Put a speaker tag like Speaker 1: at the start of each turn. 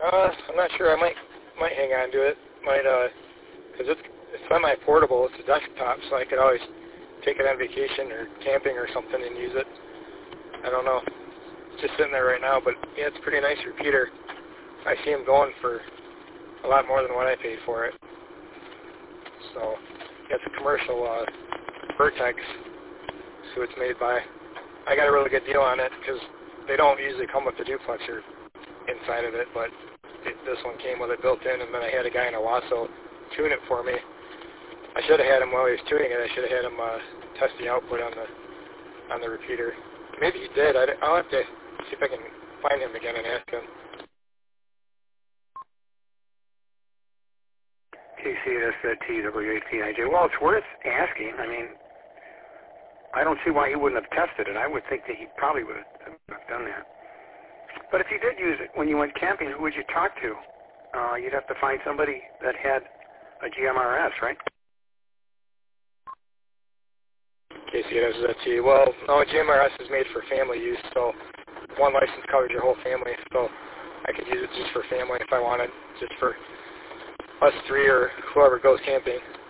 Speaker 1: I'm not sure. I might hang on to it. Because it's semi-portable. It's a desktop, so I could always take it on vacation or camping or something and use it. I don't know. It's just sitting there right now, but yeah, it's a pretty nice repeater. I see them going for a lot more than what I paid for it. So, yeah, it's a commercial Vertex. That's who it's made by. I got a really good deal on it because they don't usually come with the duplexer inside of it, but this one came with it built in, and then I had a guy in Owasso tune it for me. I should have had him while he was tuning it. I should have had him test the output on the repeater. Maybe he did. I'll have to see if I can find him again and ask him.
Speaker 2: TCS-TW8PIJ. Well, it's worth asking. I mean, I don't see why he wouldn't have tested it. I would think that he probably would have done that. But if you did use it when you went camping, who would you talk to? You'd have to find somebody that had a GMRS, right?
Speaker 1: KCS-T. Well, no, GMRS is made for family use, so one license covers your whole family, so I could use it just for family if I wanted, just for us three or whoever goes camping.